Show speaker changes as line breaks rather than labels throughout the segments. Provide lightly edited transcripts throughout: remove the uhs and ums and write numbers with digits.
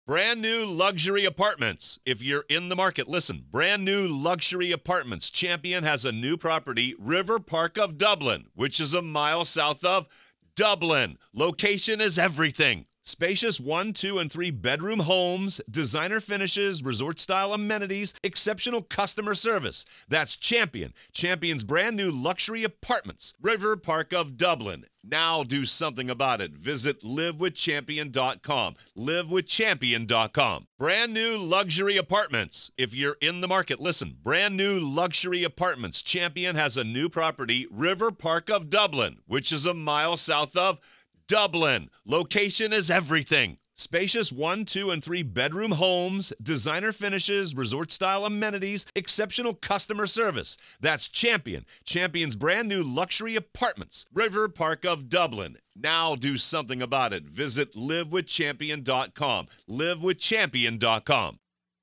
Brand new luxury apartments. If you're in the market, listen. Brand new luxury apartments. Champion has a new property, River Park of Dublin, which is a mile south of Dublin. Location is everything. Spacious 1, 2, and 3 bedroom homes, designer finishes, resort-style amenities, exceptional customer service. That's Champion. Champion's brand new luxury apartments, River Park of Dublin. Now do something about it. Visit livewithchampion.com. Livewithchampion.com. Brand new luxury apartments. If you're in the market, listen. Brand new luxury apartments. Champion has a new property, River Park of Dublin, which is a mile south of Dublin. Location is everything. Spacious 1, 2, and 3 bedroom homes, designer finishes, resort-style amenities, exceptional customer service. That's Champion. Champion's brand new luxury apartments, River Park of Dublin. Now do something about it. Visit livewithchampion.com. Livewithchampion.com.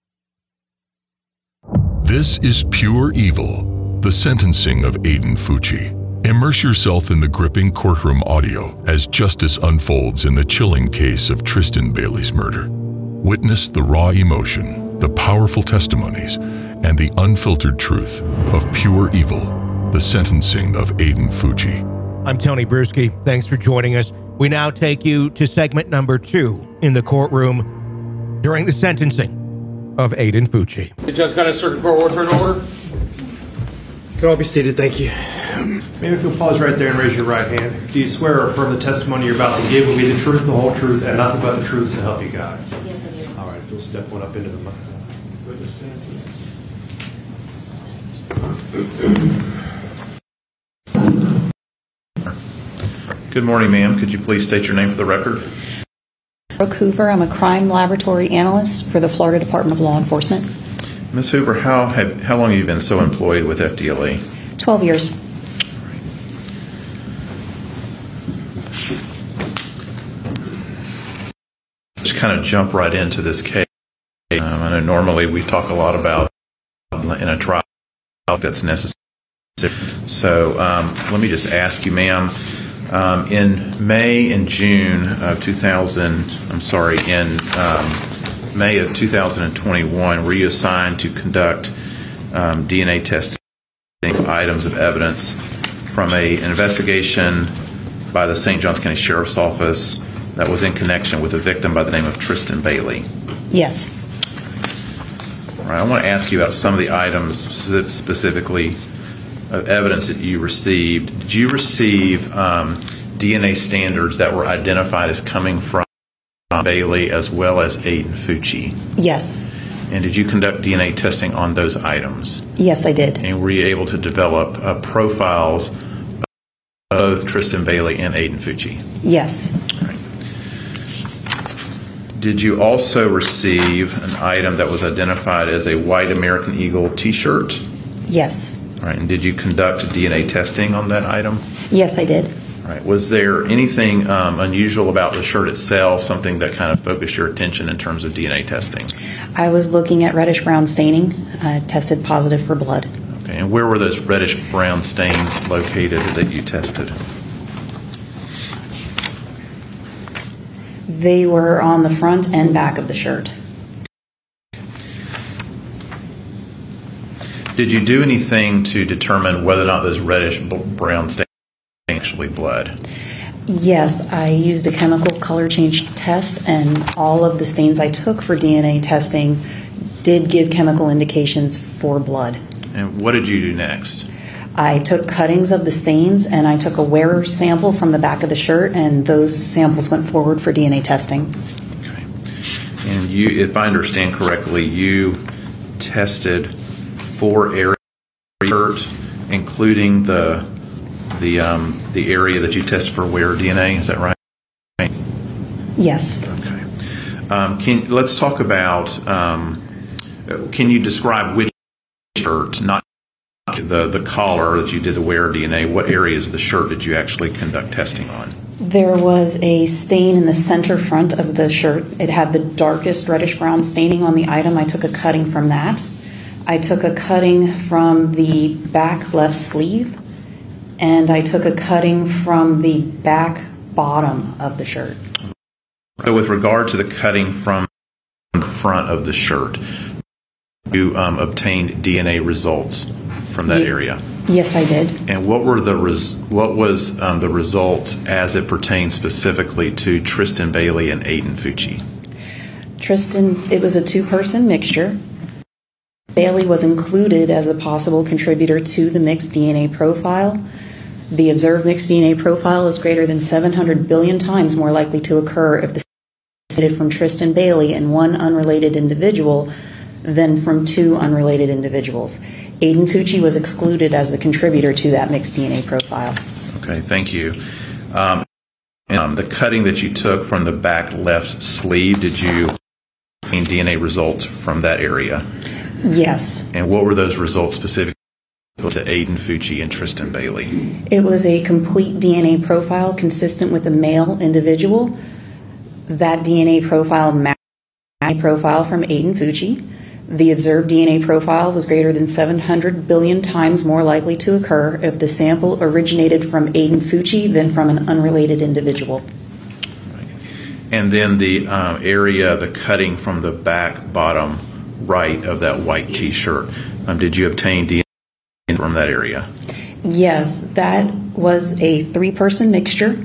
This is Pure Evil, the sentencing of Aiden Fucci. Immerse yourself in the gripping courtroom audio as justice unfolds in the chilling case of Tristan Bailey's murder. Witness the raw emotion, the powerful testimonies, and the unfiltered truth of Pure Evil, the sentencing of Aiden Fucci.
I'm Tony Bruschi. Thanks for joining us. We now take you to segment number 2 in the courtroom during the sentencing of Aiden Fucci.
The judge got a circuit court order for an order.
You can all be seated, thank you. Maybe if you'll pause right there and raise your right hand. Do you swear or affirm the testimony you're about to give will be the truth, the whole truth, and nothing but the truth to help you God?
Yes, I do.
All right, if you'll step one up into the witness stand.
Good morning, ma'am. Could you please state your name for the record?
Brooke Hoover. I'm a crime laboratory analyst for the Florida Department of Law Enforcement.
Ms. Hoover, how long have you been so employed with FDLE?
12 years.
Just kind of jump right into this case. I know normally we talk a lot about in a trial that's necessary. So let me just ask you, ma'am, in May and June of 2021, were you assigned to conduct DNA testing items of evidence from an investigation by the St. Johns County Sheriff's Office that was in connection with a victim by the name of Tristan Bailey?
Yes.
All right, I want to ask you about some of the items specifically of evidence that you received. Did you receive DNA standards that were identified as coming from Bailey as well as Aiden Fucci?
Yes.
And did you conduct DNA testing on those items?
Yes, I did.
And were you able to develop profiles of both Tristan Bailey and Aiden Fucci?
Yes.
All right. Did you also receive an item that was identified as a white American Eagle t-shirt?
Yes.
All right. And did you conduct DNA testing on that item?
Yes, I did.
All right. Was there anything unusual about the shirt itself, something that kind of focused your attention in terms of DNA testing?
I was looking at reddish-brown staining, tested positive for blood.
Okay. And where were those reddish-brown stains located that you tested?
They were on the front and back of the shirt.
Did you do anything to determine whether or not those reddish-brown stains were actually blood?
Yes, I used a chemical color change test, and all of the stains I took for DNA testing did give chemical indications for blood.
And what did you do next?
I took cuttings of the stains, and I took a wearer sample from the back of the shirt, and those samples went forward for DNA testing.
Okay. And you, if I understand correctly, you tested 4 areas of the shirt, including the area that you tested for wearer DNA. Is that right?
Yes.
Okay. Let's talk about. Can you describe which shirt, not the collar that you did the wearer DNA? What areas of the shirt did you actually conduct testing on?
There was a stain in the center front of the shirt. It had the darkest reddish-brown staining on the item. I took a cutting from that. I took a cutting from the back left sleeve, and I took a cutting from the back bottom of the shirt.
So with regard to the cutting from front of the shirt. You obtained DNA results from that area.
Yes, I did.
And what were the the results as it pertains specifically to Tristan Bailey and Aiden Fucci?
Tristan, it was a two-person mixture. Bailey was included as a possible contributor to the mixed DNA profile. The observed mixed DNA profile is greater than 700 billion times more likely to occur if the sample is from Tristan Bailey and one unrelated individual than from two unrelated individuals. Aiden Fucci was excluded as a contributor to that mixed DNA profile.
Okay, thank you. The cutting that you took from the back left sleeve, did you obtain DNA results from that area?
Yes.
And what were those results specifically to Aiden Fucci and Tristan Bailey?
It was a complete DNA profile consistent with a male individual. That DNA profile matched the profile from Aiden Fucci. The observed DNA profile was greater than 700 billion times more likely to occur if the sample originated from Aiden Fucci than from an unrelated individual.
And then the the cutting from the back bottom right of that white T-shirt, did you obtain DNA from that area?
Yes, that was a three-person mixture.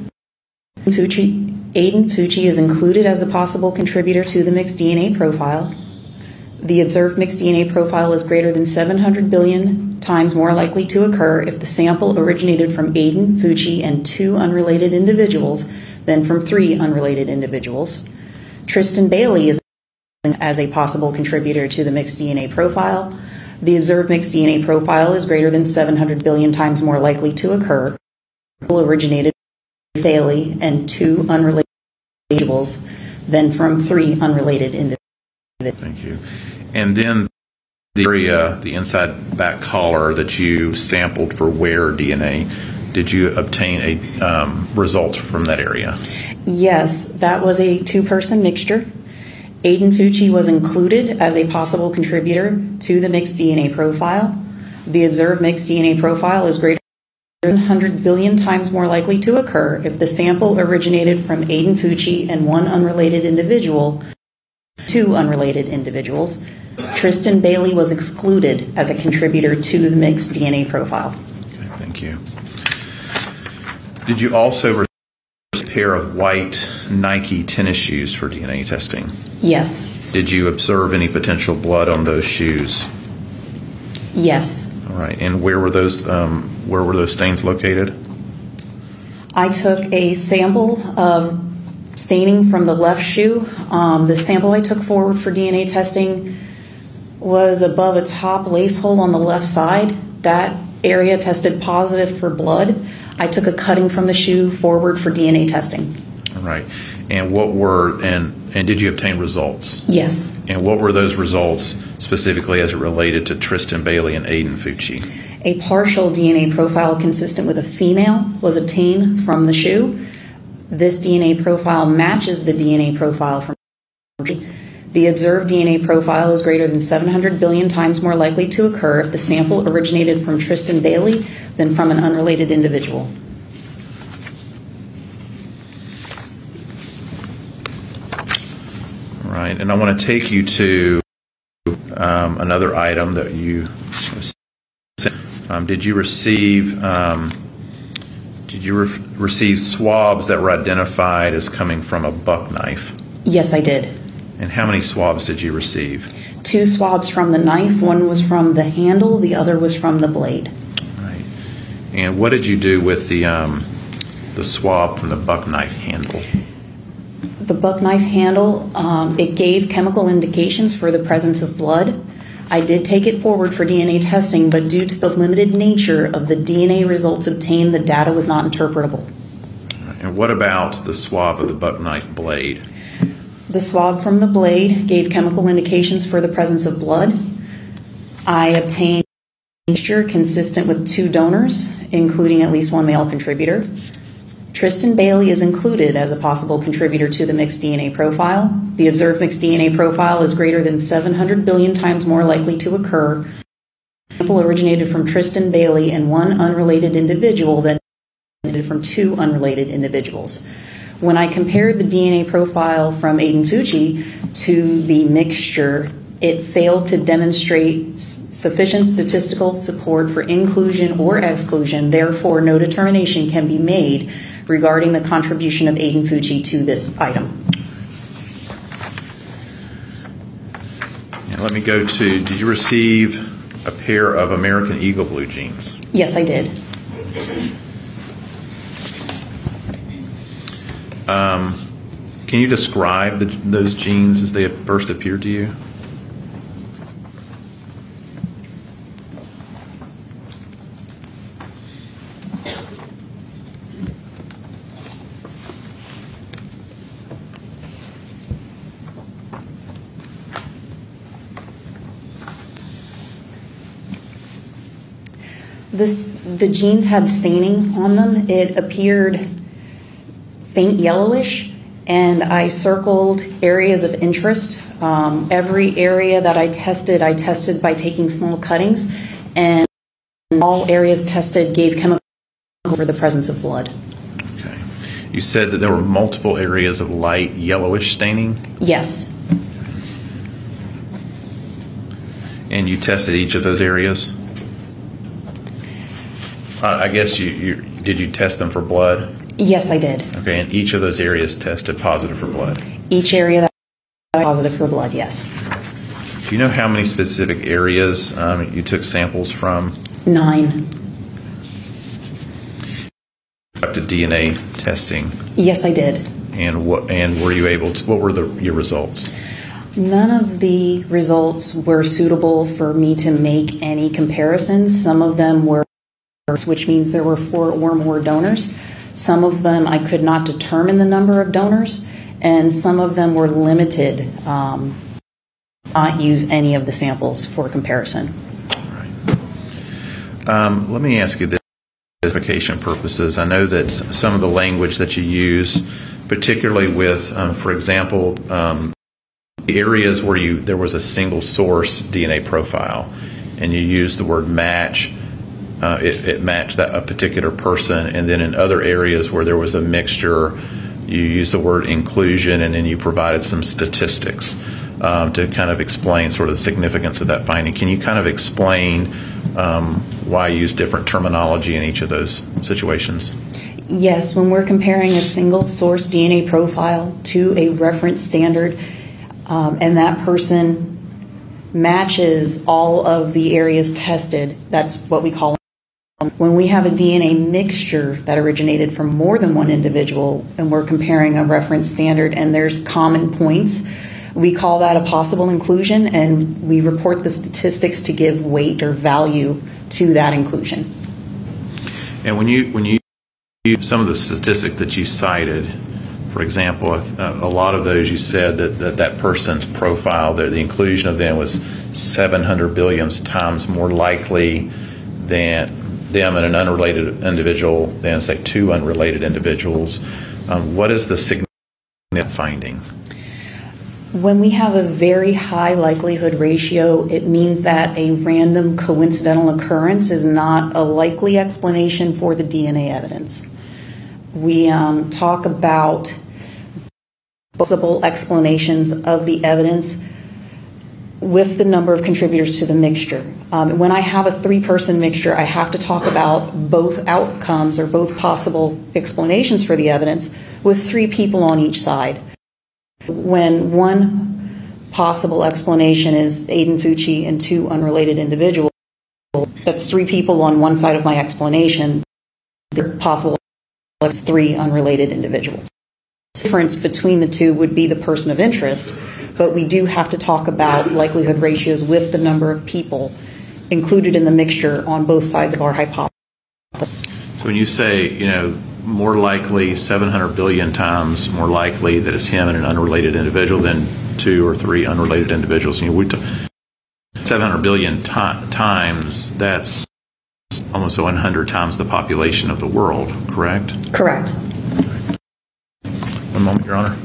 Aiden Fucci is included as a possible contributor to the mixed DNA profile. The observed mixed DNA profile is greater than 700 billion times more likely to occur if the sample originated from Aiden Fucci and two unrelated individuals than from three unrelated individuals. Tristan Bailey is as a possible contributor to the mixed DNA profile. The observed mixed DNA profile is greater than 700 billion times more likely to occur if the sample originated from Bailey and two unrelated individuals than from three unrelated individuals.
Thank you. And then the area, the inside back collar that you sampled for wear DNA, did you obtain a result from that area?
Yes, that was a two-person mixture. Aiden Fucci was included as a possible contributor to the mixed DNA profile. The observed mixed DNA profile is greater than 100 billion times more likely to occur if the sample originated from Aiden Fucci and one unrelated individual, two unrelated individuals. Tristan Bailey was excluded as a contributor to the mixed DNA profile.
Okay, thank you. Did you also receive a pair of white Nike tennis shoes for DNA testing?
Yes.
Did you observe any potential blood on those shoes?
Yes.
All right. And where were those stains located?
I took a sample of staining from the left shoe. The sample I took forward for DNA testing was above a top lace hole on the left side. That area tested positive for blood. I took a cutting from the shoe forward for DNA testing.
All right. And what were and did you obtain results?
Yes.
And what were those results specifically as it related to Tristan Bailey and Aiden Fucci?
A partial DNA profile consistent with a female was obtained from the shoe. This DNA profile matches the DNA profile from the observed DNA profile is greater than 700 billion times more likely to occur if the sample originated from Tristan Bailey than from an unrelated individual.
All right, and I want to take you to another item that you did you receive receive swabs that were identified as coming from a buck knife?
Yes, I did.
And how many swabs did you receive?
2 swabs from the knife. One was from the handle. The other was from the blade.
Right. And what did you do with the swab from the buck knife handle?
The buck knife handle, it gave chemical indications for the presence of blood. I did take it forward for DNA testing, but due to the limited nature of the DNA results obtained, the data was not interpretable.
And what about the swab of the buck knife blade?
The swab from the blade gave chemical indications for the presence of blood. I obtained a mixture consistent with 2 donors, including at least 1 male contributor. Tristan Bailey is included as a possible contributor to the mixed DNA profile. The observed mixed DNA profile is greater than 700 billion times more likely to occur. The sample originated from Tristan Bailey and 1 unrelated individual than from 2 unrelated individuals. When I compared the DNA profile from Aiden Fucci to the mixture, it failed to demonstrate sufficient statistical support for inclusion or exclusion. Therefore, no determination can be made regarding the contribution of Aiden Fucci to this item.
Let me go to, did you receive a pair of American Eagle Blue genes?
Yes, I did.
Can you describe those genes as they first appeared to you?
The genes had staining on them. It appeared faint yellowish, and I circled areas of interest. Every area that I tested by taking small cuttings, and all areas tested gave chemical for the presence of blood.
Okay. You said that there were multiple areas of light yellowish staining?
Yes.
And you tested each of those areas? I guess did you test them for blood?
Yes, I did.
Okay, and each of those areas tested positive for blood?
Each area that was positive for blood, yes.
Do you know how many specific areas you took samples from?
9.
Conducted DNA testing?
Yes, I did.
And were you able to? What were your results?
None of the results were suitable for me to make any comparisons. Some of them were, which means there were 4 or more donors. Some of them I could not determine the number of donors, and some of them were limited, not use any of the samples for comparison.
Let me ask you this for identification purposes. I know that some of the language that you use, particularly with, for example, the areas where there was a single source DNA profile, and you used the word match. It matched a particular person, and then in other areas where there was a mixture, you used the word inclusion, and then you provided some statistics to kind of explain sort of the significance of that finding. Can you kind of explain why you use different terminology in each of those situations?
Yes, when we're comparing a single source DNA profile to a reference standard, and that person matches all of the areas tested, that's what we call. When we have a DNA mixture that originated from more than one individual and we're comparing a reference standard and there's common points, we call that a possible inclusion, and we report the statistics to give weight or value to that inclusion.
And when you some of the statistics that you cited, for example, a lot of those you said that person's profile, the inclusion of them was 700 billion times more likely than them and an unrelated individual than, say, 2 unrelated individuals. What is the significant finding?
When we have a very high likelihood ratio, it means that a random coincidental occurrence is not a likely explanation for the DNA evidence. We talk about possible explanations of the evidence with the number of contributors to the mixture. When I have a 3-person mixture, I have to talk about both outcomes or both possible explanations for the evidence with 3 people on each side. When one possible explanation is Aiden Fucci and 2 unrelated individuals, that's 3 people on one side of my explanation. The possible is 3 unrelated individuals. The difference between the 2 would be the person of interest, but we do have to talk about likelihood ratios with the number of people included in the mixture on both sides of our hypothesis.
So when you say, more likely 700 billion times more likely that it's him and an unrelated individual than 2 or 3 unrelated individuals, 700 billion times, that's almost 100 times the population of the world, correct?
Correct.
One moment, Your Honor.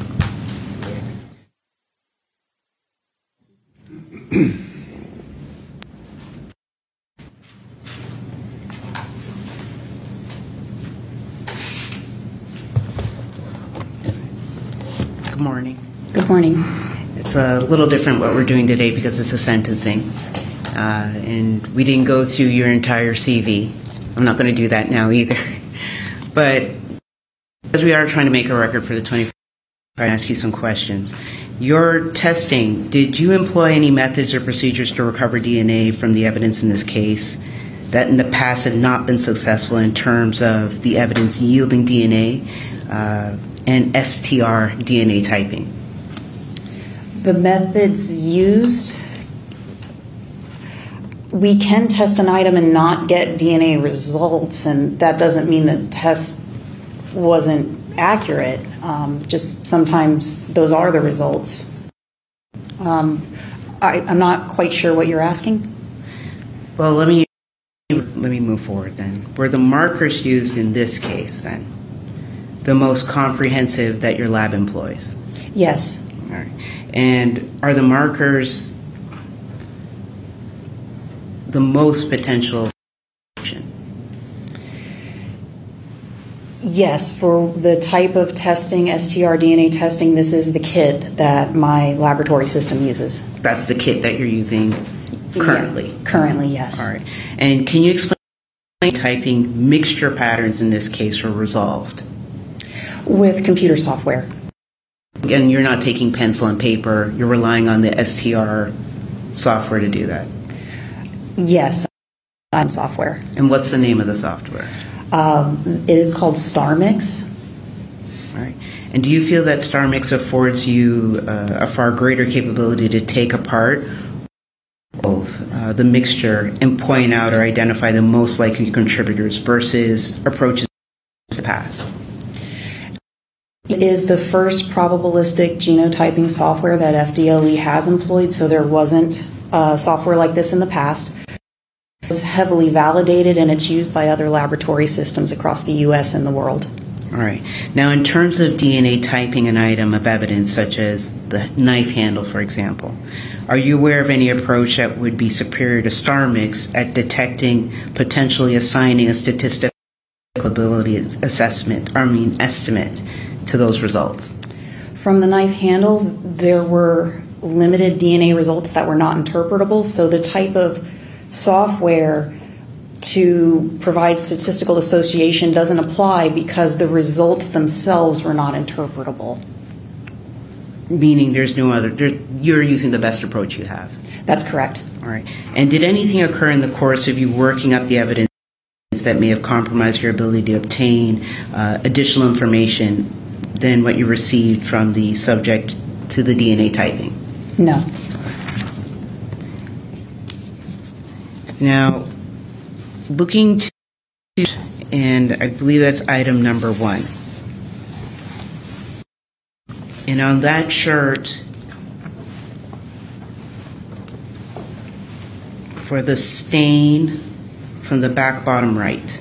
morning.
Good morning.
It's a little different what we're doing today because it's a sentencing. And we didn't go through your entire CV. I'm not going to do that now either. But as we are trying to make a record for the 24, I ask you some questions. Your testing, did you employ any methods or procedures to recover DNA from the evidence in this case that in the past had not been successful in terms of the evidence yielding DNA and STR DNA typing?
The methods used, we can test an item and not get DNA results, and that doesn't mean the test wasn't accurate. Just sometimes those are the results. I'm not quite sure what you're asking.
Well, let me move forward then. Were the markers used in this case then the most comprehensive that your lab employs?
Yes.
All right. And are the markers the most potential?
Yes, for the type of testing, STR DNA testing, this is the kit that my laboratory system uses.
That's the kit that you're using currently?
Yeah, currently, yes.
All right. And can you explain how typing mixture patterns in this case were resolved?
With computer software.
And you're not taking pencil and paper, you're relying on the STR software to do that?
Yes, I'm software.
And what's the name of the software?
It is called StarMix.
All right. And do you feel that StarMix affords you a far greater capability to take apart the mixture and point out or identify the most likely contributors versus approaches in the past?
It is the first probabilistic genotyping software that FDLE has employed, so there wasn't software like this in the past. It's heavily validated, and it's used by other laboratory systems across the U.S. and the world.
All right. Now, in terms of DNA typing an item of evidence, such as the knife handle, for example, are you aware of any approach that would be superior to StarMix at detecting, potentially assigning a statistical ability estimate to those results?
From the knife handle, there were limited DNA results that were not interpretable, so the type of software to provide statistical association doesn't apply because the results themselves were not interpretable.
Meaning there's no other, you're using the best approach you have?
That's correct.
All right. And did anything occur in the course of you working up the evidence that may have compromised your ability to obtain additional information than what you received from the subject to the DNA typing?
No.
Now, looking to, and I believe that's item number 1. And on that shirt, for the stain from the back bottom right,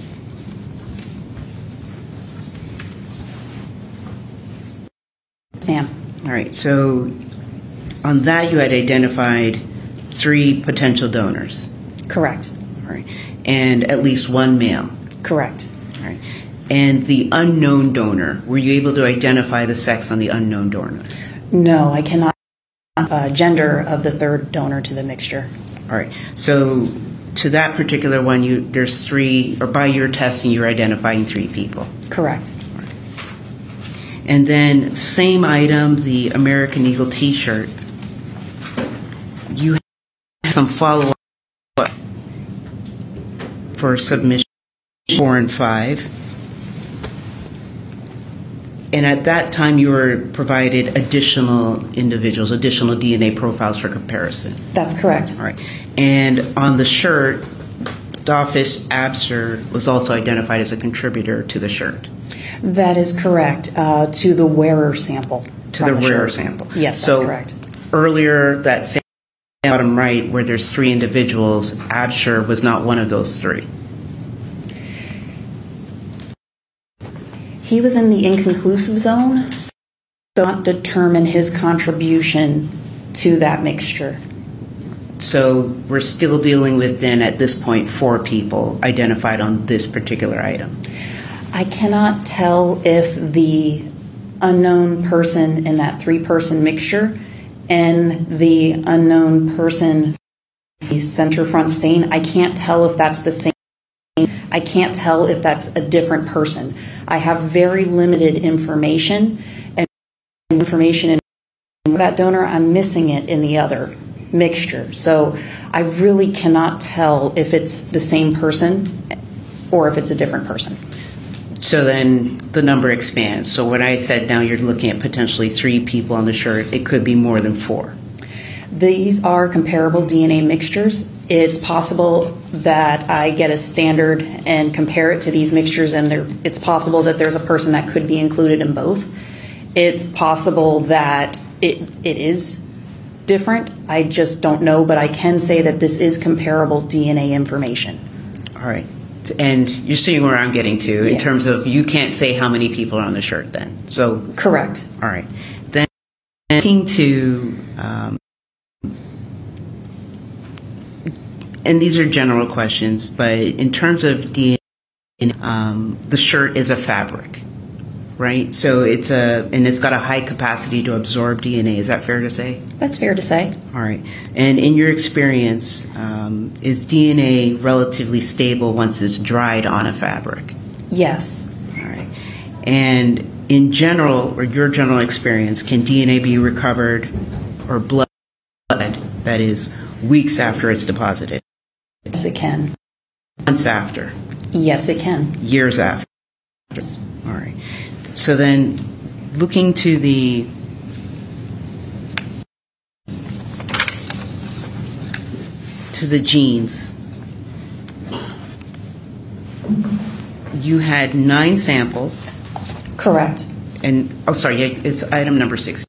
Ma'am.
all right, so on that you had identified 3 potential donors.
Correct.
All right. And at least 1 male.
Correct.
All right. And the unknown donor, were you able to identify the sex on the unknown donor?
No, I cannot gender of the third donor to the mixture.
All right. So to that particular one, there's 3, or by your testing, you're identifying 3 people.
Correct.
Right. And then same item, the American Eagle T-shirt, you have some follow-up for submission 4 and 5. And at that time, you were provided additional individuals, additional DNA profiles for comparison.
That's correct.
All right. And on the shirt, Dolphus Abster was also identified as a contributor to the shirt.
That is correct, to the wearer sample.
To the wearer sample.
Yes, that's correct.
Earlier, that same bottom right, where there's 3 individuals, Absher was not one of those 3.
He was in the inconclusive zone, so not determine his contribution to that mixture.
So we're still dealing with, then, at this point, 4 people identified on this particular item.
I cannot tell if the unknown person in that 3-person mixture and the unknown person, the center front stain, I can't tell if that's the same. I can't tell if that's a different person. I have very limited information, and information in that donor, I'm missing it in the other mixture. So I really cannot tell if it's the same person or if it's a different person.
So then the number expands. So when I said now you're looking at potentially 3 people on the shirt, it could be more than 4.
These are comparable DNA mixtures. It's possible that I get a standard and compare it to these mixtures, and it's possible that there's a person that could be included in both. It's possible that it is different. I just don't know, but I can say that this is comparable DNA information.
All right. And you're seeing where I'm getting to in terms of you can't say how many people are on the shirt then. So
correct.
All right. Then looking to, and these are general questions, but in terms of DNA, the shirt is a fabric, right? So it's got a high capacity to absorb DNA. Is that fair to say?
That's fair to say.
All right. And in your experience, is DNA relatively stable once it's dried on a fabric?
Yes.
All right. And in general, or your general experience, can DNA be recovered, or blood, that is, weeks after it's deposited?
Yes, it can.
Months after?
Yes, it can.
Years after?
Yes.
All right. So then, looking to the genes, you had 9 samples.
Correct.
And, oh, sorry, it's item number 16.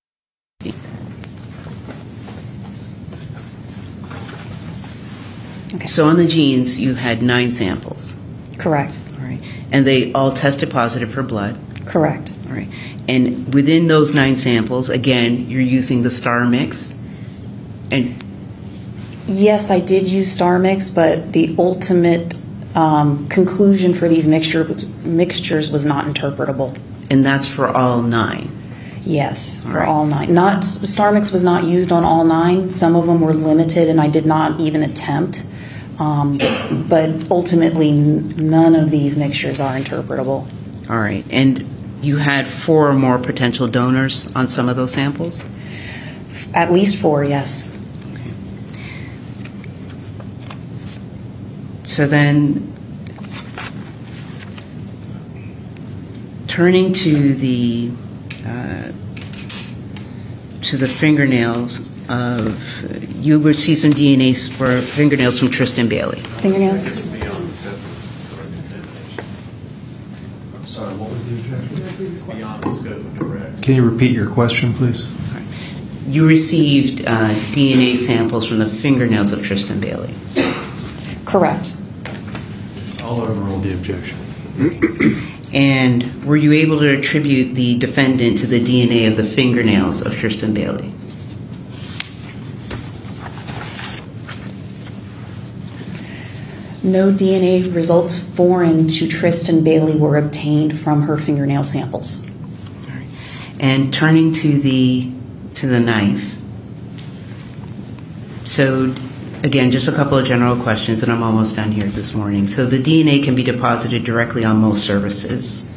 Okay.
So on the genes, you had 9 samples.
Correct.
All right. And they all tested positive for blood.
Correct.
All right. And within those 9 samples, again, you're using the STAR mix. And
yes, I did use STAR mix, but the ultimate conclusion for these mixtures was not interpretable.
And that's for all 9.
Yes, for all 9. STAR mix was not used on all 9. Some of them were limited, and I did not even attempt. But ultimately, none of these mixtures are interpretable.
All right. And you had 4 or more potential donors on some of those samples?
At least 4, yes.
Okay. So then, turning to the fingernails you would see some DNA for fingernails from Tristan Bailey.
Fingernails?
I'm sorry, what was the objection? Beyond the scope of direct. Can you repeat your question, please?
You received DNA samples from the fingernails of Tristan Bailey.
Correct.
I'll overrule the objection.
And were you able to attribute the defendant to the DNA of the fingernails of Tristan Bailey?
No DNA results foreign to Tristan Bailey were obtained from her fingernail samples.
All right. And turning to the knife. So, again, just a couple of general questions, and I'm almost done here this morning. So the DNA can be deposited directly on most surfaces.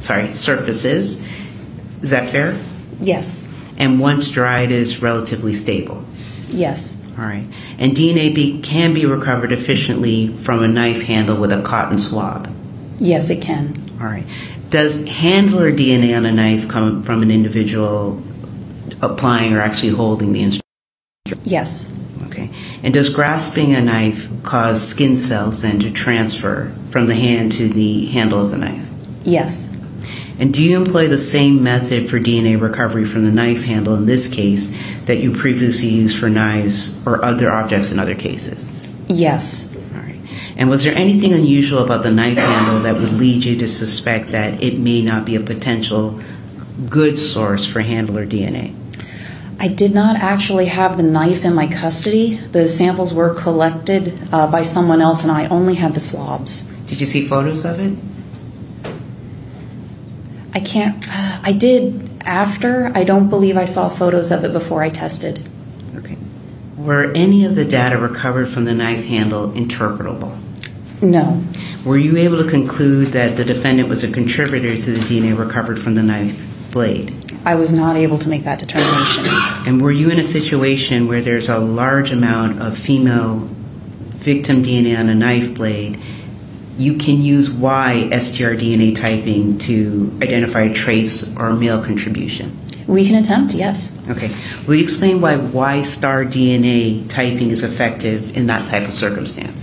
Is that fair?
Yes.
And once dried is relatively stable?
Yes.
All right. And DNA can be recovered efficiently from a knife handle with a cotton swab?
Yes, it can.
All right. Does handler DNA on a knife come from an individual applying or actually holding the instrument?
Yes.
Okay. And does grasping a knife cause skin cells then to transfer from the hand to the handle of the knife?
Yes.
And do you employ the same method for DNA recovery from the knife handle in this case that you previously used for knives or other objects in other cases?
Yes.
All right. And was there anything unusual about the knife handle that would lead you to suspect that it may not be a potential good source for handler DNA?
I did not actually have the knife in my custody. The samples were collected by someone else, and I only had the swabs.
Did you see photos of it?
I can't. I did After, I don't believe I saw photos of it before I tested.
Okay. Were any of the data recovered from the knife handle interpretable?
No.
Were you able to conclude that the defendant was a contributor to the DNA recovered from the knife blade?
I was not able to make that determination.
And were you in a situation where there's a large amount of female victim DNA on a knife blade? You can use Y STR-DNA typing to identify a trace or male contribution.
We can attempt, yes.
Okay. Will you explain why Y-star DNA typing is effective in that type of circumstance?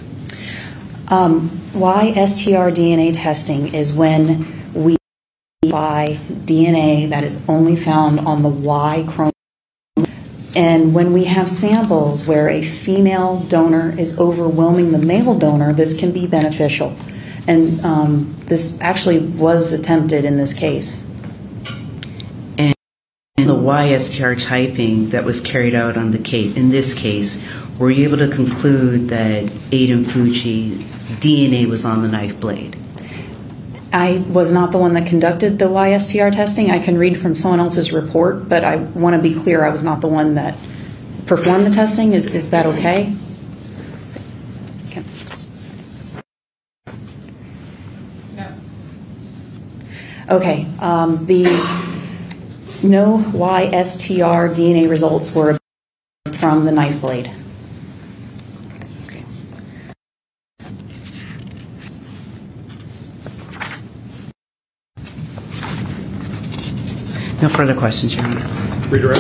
Y-STR DNA testing is when we identify DNA that is only found on the Y chromosome. And when we have samples where a female donor is overwhelming the male donor, this can be beneficial. And this actually was attempted in this case.
And the Y-STR typing that was carried out on the case, in this case, were you able to conclude that Aiden Fucci's DNA was on the knife blade?
I was not the one that conducted the Y-STR testing. I can read from someone else's report, but I want to be clear, I was not the one that performed the testing. Is that okay? Okay. No. Okay. The no Y-STR DNA results were from the knife blade.
No further questions, Your Honor.
Redirect.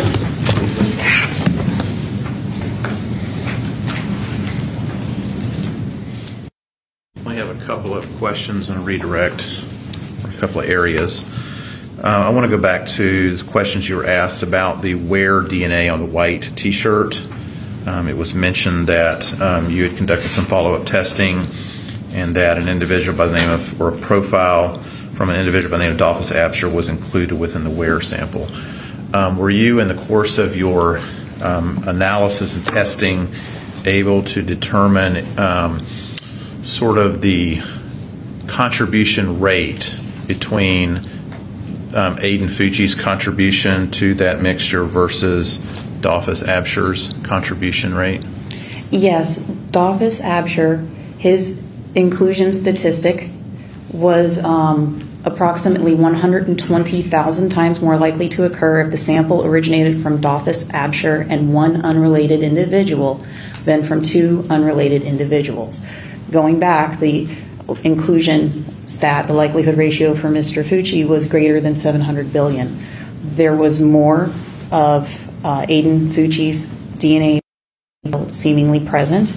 I have a couple of questions and redirect for a couple of areas. I want to go back to the questions you were asked about the wear DNA on the white T-shirt. It was mentioned that you had conducted some follow-up testing and that an individual by the name of, or a profile from an individual by the name of Dolphus Absher was included within the wear sample. Were you, in the course of your analysis and testing, able to determine sort of the contribution rate between Aiden Fucci's contribution to that mixture versus Dolphus Absher's contribution rate?
Yes, Dolphus Absher, his inclusion statistic was approximately 120,000 times more likely to occur if the sample originated from Dolphus Absher and one unrelated individual than from two unrelated individuals. Going back, the inclusion stat, the likelihood ratio for Mr. Fucci was greater than 700 billion. There was more of Aiden Fucci's DNA seemingly present.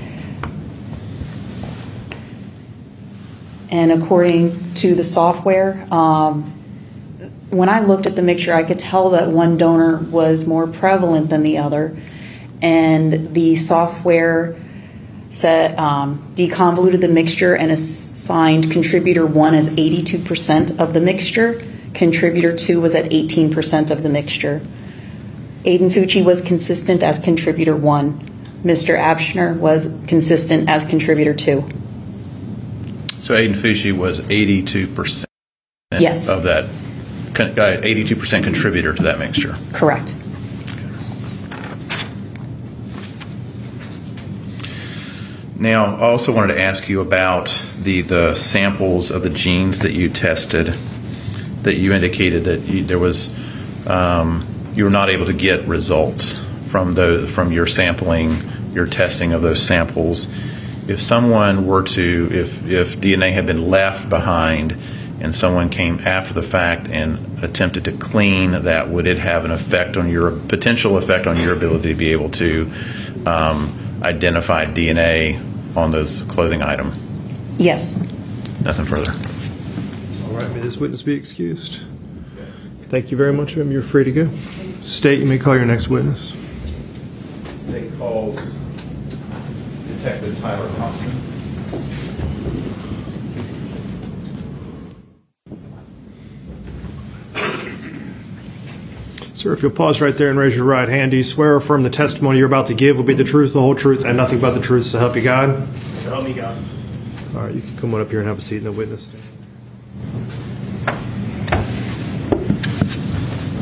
And according to the software, when I looked at the mixture, I could tell that one donor was more prevalent than the other. And the software set, deconvoluted the mixture and assigned contributor 1 as 82% of the mixture. Contributor 2 was at 18% of the mixture. Aiden Fucci was consistent as contributor 1. Mr. Absher was consistent as contributor 2.
So Aiden Fucci was 82%
yes.
of that, 82% contributor to that mixture.
Correct.
Now, I also wanted to ask you about the samples of the genes that you tested, that you indicated that you were not able to get results from your sampling, your testing of those samples. If someone were to, if DNA had been left behind and someone came after the fact and attempted to clean that, would it have an effect on your potential effect on your ability to be able to identify DNA on those clothing item?
Yes.
Nothing further.
All right, may this witness be excused? Thank you very much, ma'am. You're free to go. State, you may call your next witness.
State calls Detective Tyler Thompson.
Sir, if you'll pause right there and raise your right hand, do you swear or affirm the testimony you're about to give will be the truth, the whole truth, and nothing but the truth, so help you God?
So help me God.
All right, you can come on up here and have a seat in the witness stand.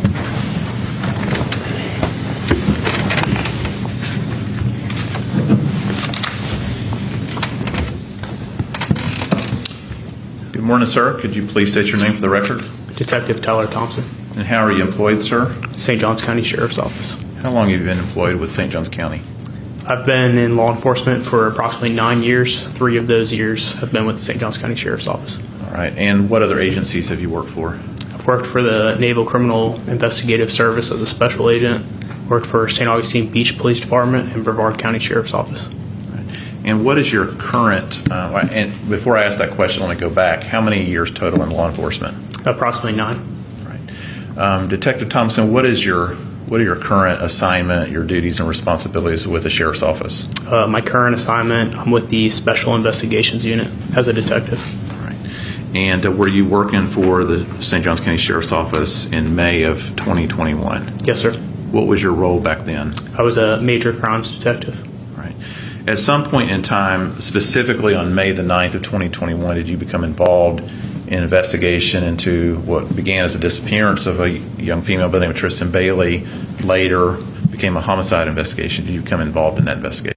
morning, sir. Could you please state your name for the record?
Detective Tyler Thompson,
And how are you employed, sir?
St. Johns County Sheriff's Office.
How long have you been employed with St. Johns County?
I've been in law enforcement for approximately 9 years. 3 of those years have been with the St. Johns County Sheriff's Office.
All right. And what other agencies have you worked for?
I've worked for the Naval Criminal Investigative Service as a special agent, worked for St. Augustine Beach Police Department and Brevard County Sheriff's Office.
And what is your current, and before I ask that question, let me go back. How many years total in law enforcement?
Approximately 9.
Right. Detective Thompson, what are your current assignment, your duties and responsibilities with the Sheriff's Office?
My current assignment, I'm with the Special Investigations Unit as a detective.
All right. And were you working for the St. Johns County Sheriff's Office in May of 2021?
Yes, sir.
What was your role back then?
I was a major crimes detective.
Right. At some point in time, specifically on May the 9th of 2021, did you become involved in investigation into what began as a disappearance of a young female by the name of Tristan Bailey, later became a homicide investigation? Did you become involved in that investigation?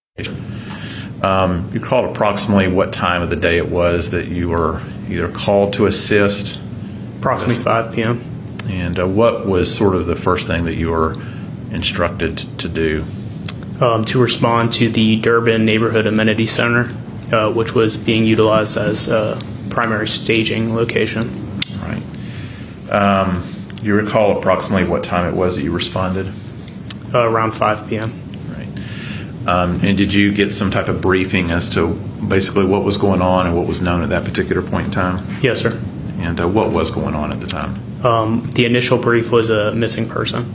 You recall approximately what time of the day it was that you were either called to assist?
Approximately 5 p.m.
And what was sort of the first thing that you were instructed to do?
To respond to the Durbin Neighborhood Amenity Center, which was being utilized as a primary staging location.
Right. Do you recall approximately what time it was that you responded?
Around 5 p.m.
Right. And did you get some type of briefing as to basically what was going on and what was known at that particular point in time?
Yes, sir.
And what was going on at the time?
The initial brief was a missing person.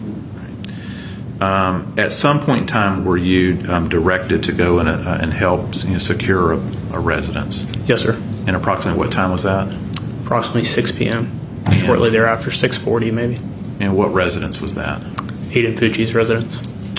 At some point in time, were you directed to go and help secure a residence?
Yes, sir.
And approximately what time was that?
Approximately 6 p.m. Shortly thereafter, 6:40 maybe.
And what residence was that?
Aiden Fucci's residence.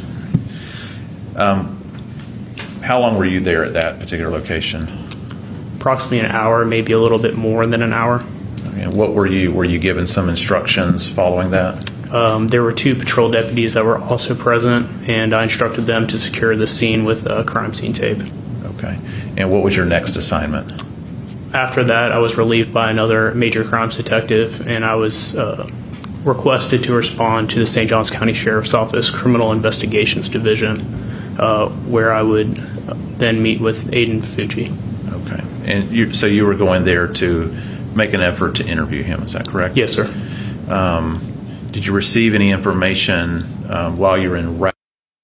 How long were you there at that particular location?
Approximately an hour, maybe a little bit more than an hour.
And what were you given some instructions following that?
There were 2 patrol deputies that were also present, and I instructed them to secure the scene with a crime scene tape.
Okay. And what was your next assignment?
After that, I was relieved by another major crimes detective, and I was requested to respond to the St. Johns County Sheriff's Office Criminal Investigations Division, where I would then meet with Aiden Fucci.
Okay. And so you were going there to make an effort to interview him, is that correct?
Yes, sir.
Did you receive any information while you were in route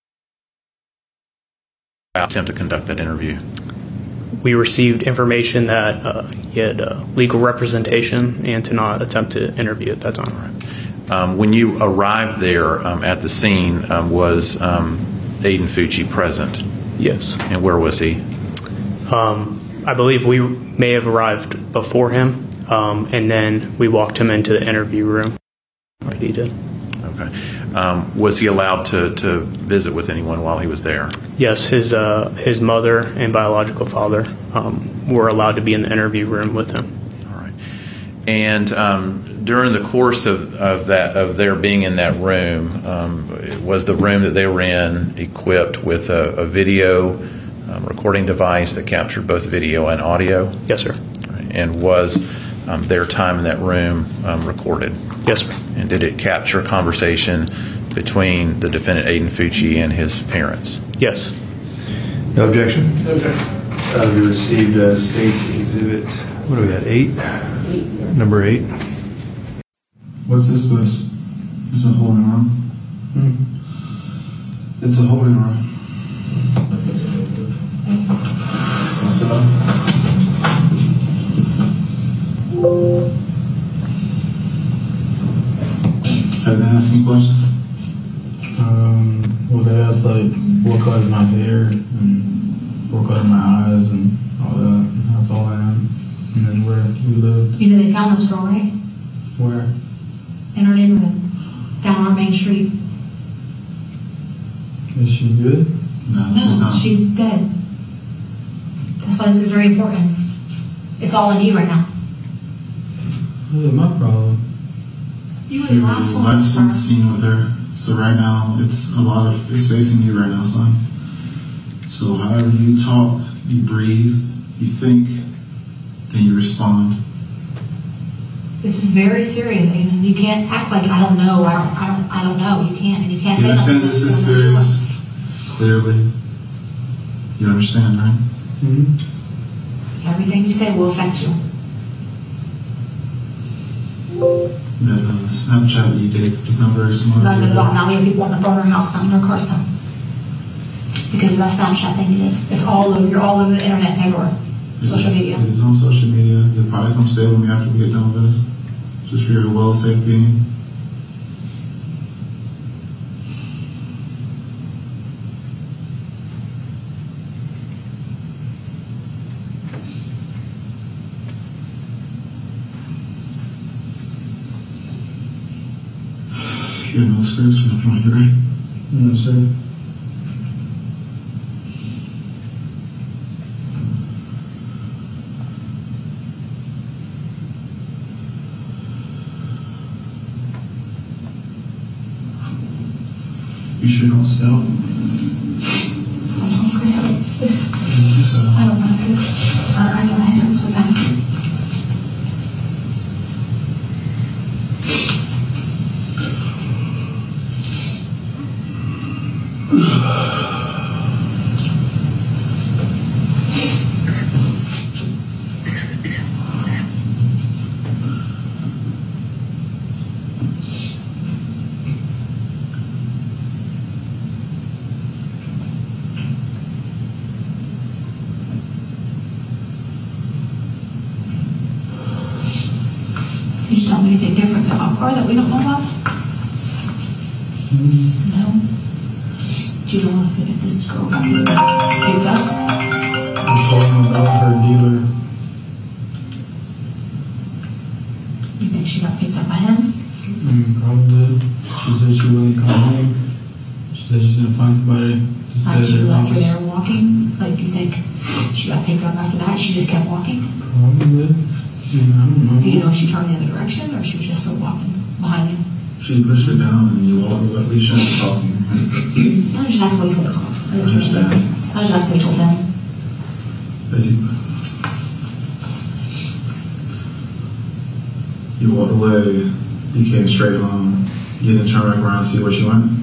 attempt to conduct that interview?
We received information that he had legal representation and to not attempt to interview at that time.
When you arrived there at the scene, was Aiden Fucci present?
Yes.
And where was he?
I believe we may have arrived before him, and then we walked him into the interview room. He did.
Okay. Was he allowed to visit with anyone while he was there?
Yes, his mother and biological father were allowed to be in the interview room with him.
All right. And during the course of their being in that room, was the room that they were in equipped with a video recording device that captured both video and audio?
Yes, sir.
Right. And was their time in that room recorded?
Yes, sir.
And did it capture a conversation between the defendant Aiden Fucci and his parents?
Yes.
No objection? We received State's Exhibit, what do we got, 8? Number 8.
What's this place? It's a holding room. It's a holding room. What's it up? Have they asked any questions?
Well, they asked like what color is my hair and what color my eyes and all that. That's all I am. And then where you lived.
You know they found this girl, right?
Where?
In our neighborhood, down our main street.
Is she good?
No, she's not.
She's dead. That's why this is very important. It's all on you right now.
What is my problem?
You were
You
the
were
last
the
one.
last one seen with her. So right now, it's facing you right now, son. So however you talk, you breathe, you think, then you respond.
This is very serious, and you can't act like I don't know. I don't know. You can't, and you can't
You
say
understand
nothing.
this is serious? Clearly. You understand, right?
Mm-hmm.
Everything you say will affect you.
That Snapchat that you did was not very smart.
Not at all. Now we have people wanting to burn our house down, our cars down, because of that Snapchat thing you did. It's all over. You're all over the internet and everywhere. Social media.
It is on social media. You'll probably come stay with me after we get done with this, just for your well, safe being. You have no scripts or nothing like that, right?
No, sir.
You sure don't smell?
I'm hungry. I don't sleep. I don't want to sleep. I know I have so bad. You just tell me anything different than my car that we don't know about? No. Do you know if this girl got picked up?
I told him about her dealer.
You think she got picked up by him?
Probably. She said she wouldn't come home. She said she's gonna find somebody to stay
Like
at
she
her
left her
house.
there walking? Like you think she got picked up after that? She just kept walking?
Probably. I don't know.
Do you know if she turned the other direction or she was just still walking behind him?
She pushed her down and you walked away. We shouldn't be talking.
I was just asking what he told the cops. I was just asking what he told them.
As you walked away, you came straight home. You didn't turn back around and see where she went.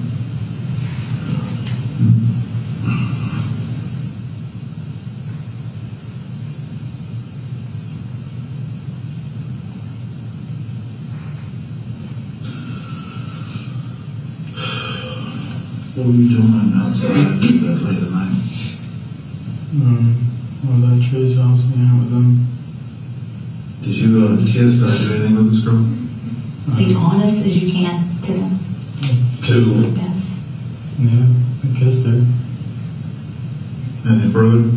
What were you doing outside that late at night?
I was at Trey's house hanging out with them.
Did you kiss or do anything with this girl?
Be honest as you can to them. Yes.
Yeah, I kissed her.
Anything further?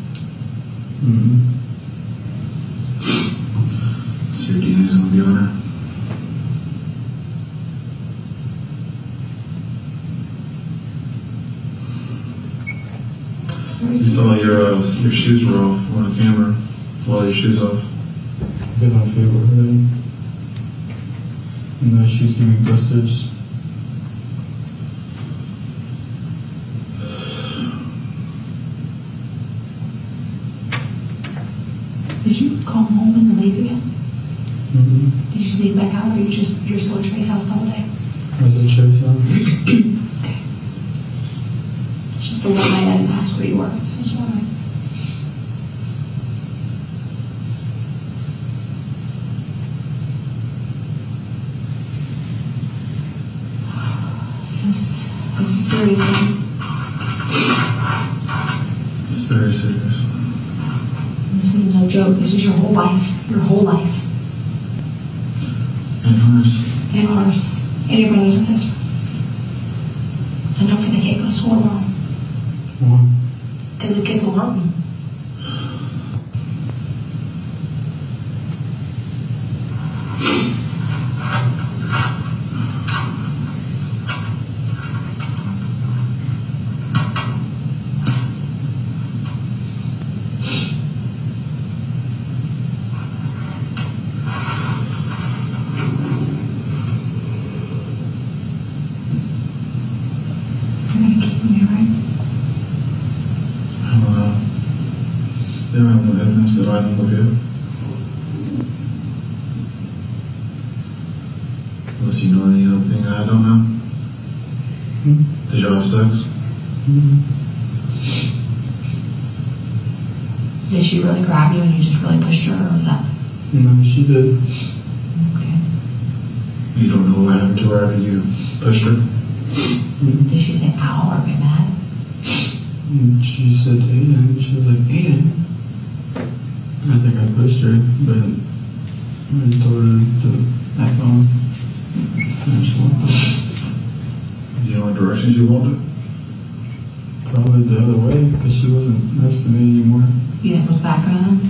So your DNA's gonna be on her? You saw your shoes were off on the camera. All your shoes off.
Because my feet were hurting. And the shoes gave me blisters.
Did you come home and leave again? Did you sneak back out or you're still at Trey's house the whole day?
I was at Trey's house.
Okay. It's just the one night I didn't ask where you were. So it's all right. This is serious.
It's very serious.
This is no joke. This is your whole life. Your whole life.
And hers.
And ours. And your brothers and sisters. And don't forget the kid go to school tomorrow.
Why?
Because the kids will hurt them.
They don't have no evidence that I know of yet. Does he know any other thing I don't know? Did y'all have sex?
Did she really grab you and you just really pushed her, or was that?
No, she did.
Okay.
You don't know what happened to her after you pushed her?
Did she say ow or get mad?
And she said Aiden. She was like, Aiden. I think I pushed her, but I told her to act on. And she walked off.
Do you know what directions you walked in?
Probably the other way, because she wasn't next to me anymore.
You didn't look back or anything?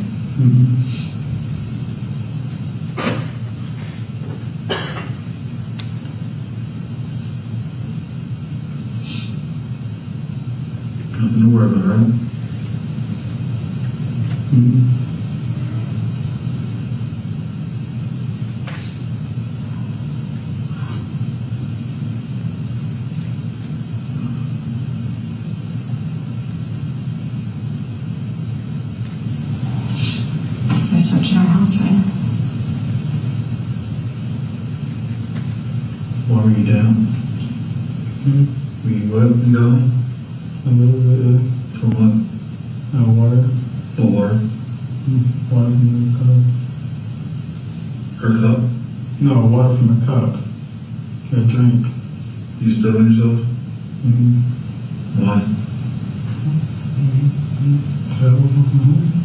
Nothing to worry about, right?
They're searching our house right now.
Why were you down? Were you up and down?
A little bit,
For what?
water.
For water?
Water from the cup.
Her cup?
No, water from a cup. A drink.
You spilling yourself? Why?
Fell.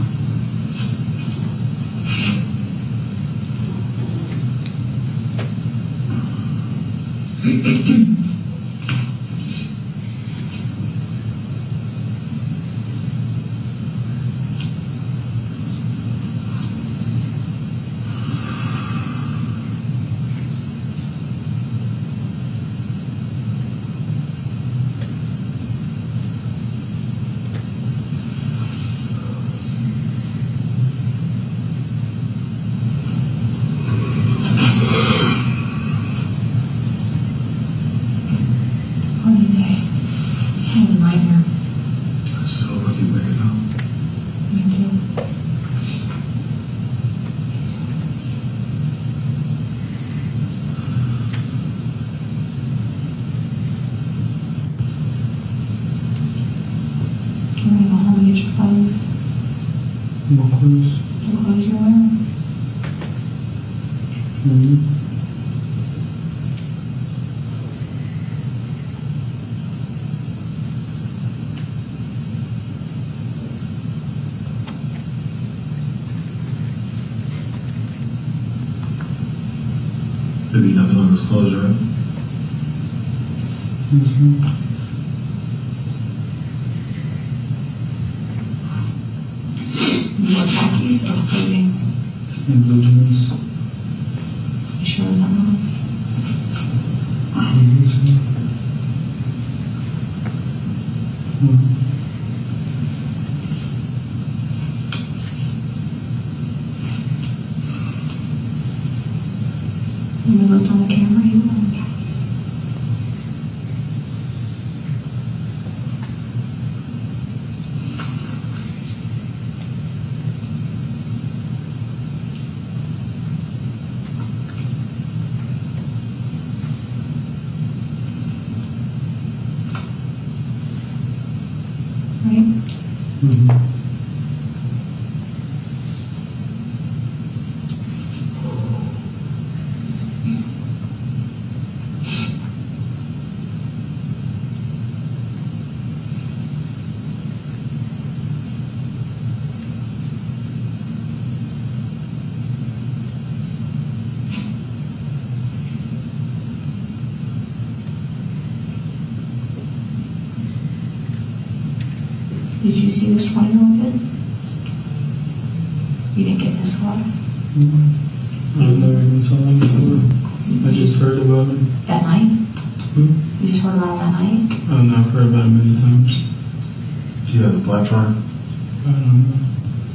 What is it? What a nightmare.
I just hope I keep waking up.
Me too. You want to go home and get your clothes?
More clothes.
The clothes you're wearing?
There'd be nothing on those clothes, right?
You wear khakis or clothing?
And blue jeans.
You sure is that wrong? When we looked on the camera, you were wearing khakis. Right? Did you see this 20-year-old kid? You didn't get in his car?
I've never even saw him before. I just heard about him.
That night? You just heard about him that night?
Oh, no, I've heard about him many times.
Do you have the black car?
I don't know.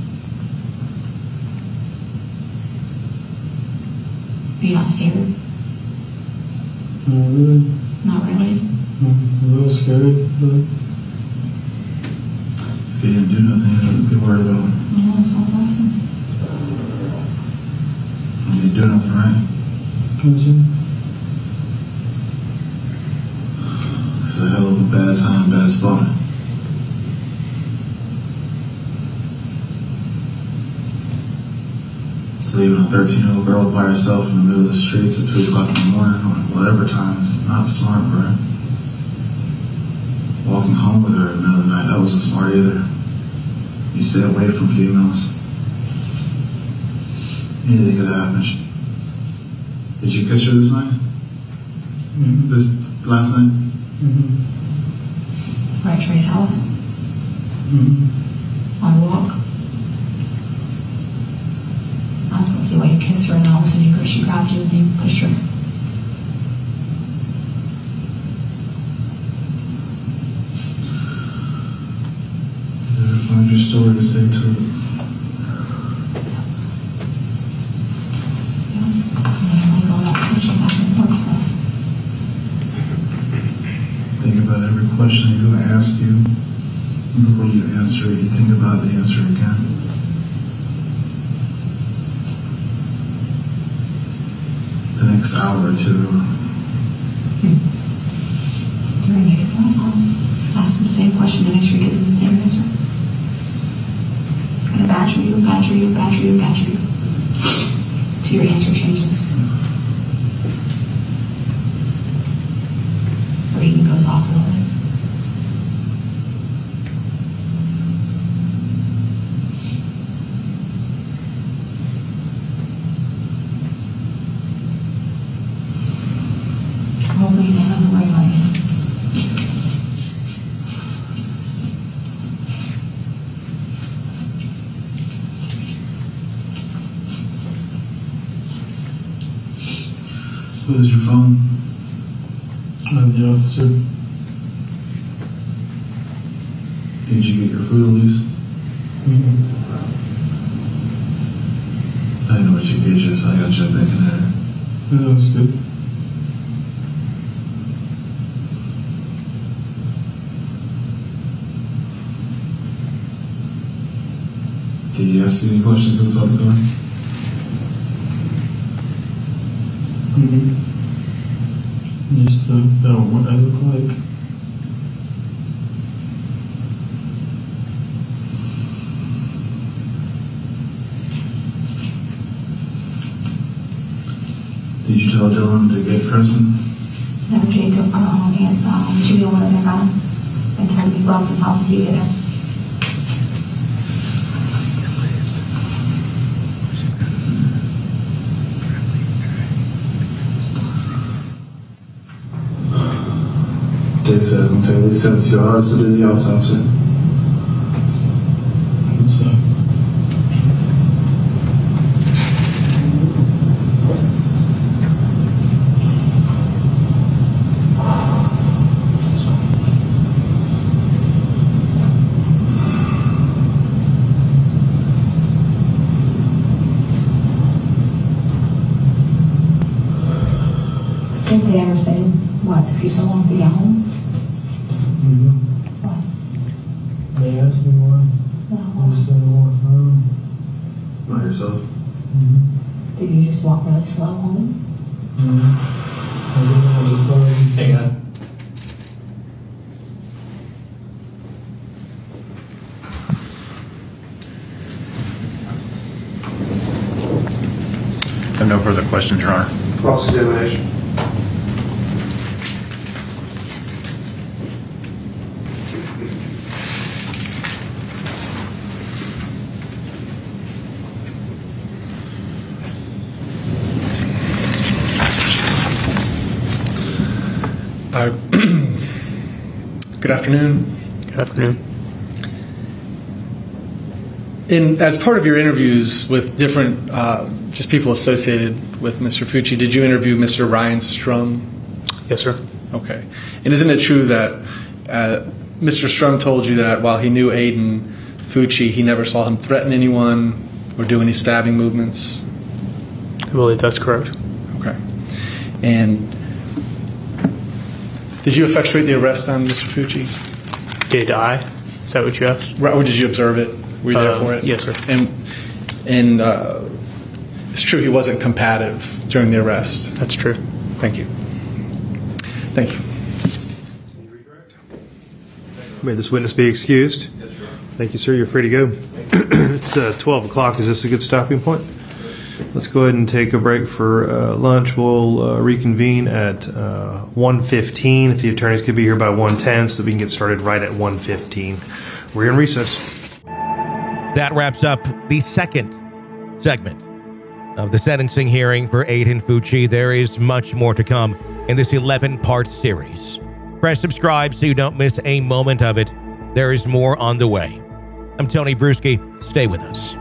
Are you not scared?
Not really.
Not really?
I'm a little scared, but
If he didn't do nothing, I'd be worried about him.
Yeah, that sounds awesome.
He didn't do nothing, right?
cousin.
bad time, bad spot. Leaving a 13-year-old girl by herself in the middle of the streets at 2 o'clock in the morning or whatever time is not smart, bro. Walking home with her in the middle of the night, that wasn't smart either. You stay away from females. Anything could happen. Did you kiss her this night?
Mm-hmm.
This last night?
Mm-hmm.
Right at Trey's house.
Mm-hmm.
On a walk. I was gonna see why you kissed her, and all of a sudden she grabbed you and you pushed her.
Find your story and stay to it. Think about every question he's going to ask you. Before you answer it, you think about the answer again. The next hour or two.
You're gonna make a phone call. Ask him the same question to make sure he gives him the same answer. I'm gonna badger you, badger you, badger you, badger you. Till your answer changes. Or even goes off a little bit. Hopefully you don't have to worry about it.
Who is your phone?
I'm the officer.
Did you get your food at least?
Mm-hmm.
I didn't know what you get you, so I got you a baconator.
Yeah, that was good.
Did he ask you any questions inside the car?
Mm-hmm. Just about what I look like.
Did you tell Dylan to get Preston?
No, Jacob, and Jimmy went in and got him and told him he brought his house until you get him.
Dave says it'll take at least 72 hours to do the autopsy.
What's that?
Did they ever say why it took you so long to get home?
Mm-hmm.
Why?
They asked me why.
No,
I just said I walked home.
By yourself?
Mm-hmm.
Did you just walk really slow home?
Mm-hmm. I didn't know this story. Hey, guy.
I have no further questions, Your Honor.
Cross-examination.
Good afternoon.
Good afternoon.
As part of your interviews with different just people associated with Mr. Fucci, did you interview Mr. Ryan Strum?
Yes, sir.
Okay. And isn't it true that Mr. Strum told you that while he knew Aiden Fucci, he never saw him threaten anyone or do any stabbing movements?
I believe that's correct.
Okay. And did you effectuate the arrest on Mr. Fucci?
Did I? Is that what you asked?
Right, or did you observe it? Were you there for it?
Yes, sir.
And it's true he wasn't combative during the arrest.
That's true.
Thank you. Thank you.
May this witness be excused. Yes, sir. Thank you, sir. You're free to go. It's 12 o'clock. Is this a good stopping point? Let's go ahead and take a break for lunch. We'll reconvene at 1:15. If the attorneys could be here by 1:10 so that we can get started right at 1:15. We're in recess.
That wraps up the second segment of the sentencing hearing for Aiden Fucci. There is much more to come in this 11-part series. Press subscribe so you don't miss a moment of it. There is more on the way. I'm Tony Bruschi. Stay with us.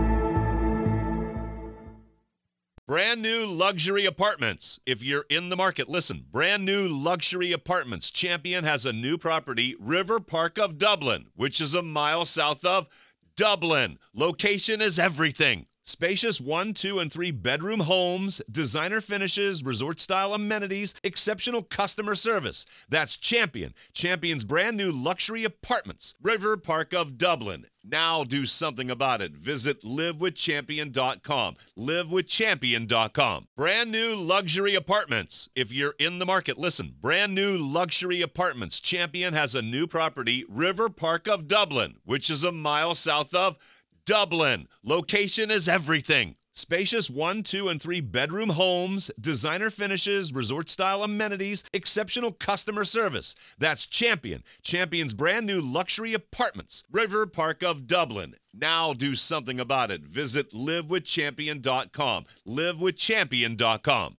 Brand new luxury apartments. If you're in the market, listen. Brand new luxury apartments. Champion has a new property, River Park of Dublin, which is a mile south of Dublin. Location is everything. Spacious 1, 2, and 3 bedroom homes, designer finishes, resort-style amenities, exceptional customer service. That's Champion. Champion's brand new luxury apartments, River Park of Dublin. Now do something about it. Visit livewithchampion.com. Livewithchampion.com. Brand new luxury apartments. If you're in the market, listen. Brand new luxury apartments. Champion has a new property, River Park of Dublin, which is a mile south of Dublin. Location is everything. Spacious 1, 2, and 3 bedroom homes, designer finishes, resort-style amenities, exceptional customer service. That's Champion. Champion's brand new luxury apartments, River Park of Dublin. Now do something about it. Visit livewithchampion.com. Livewithchampion.com.